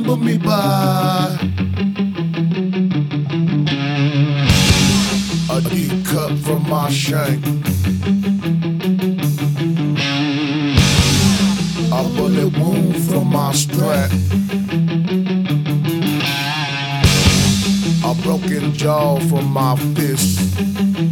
remember me by a deep cut from my shank, a bullet wound from my strap, a broken jaw from my fist.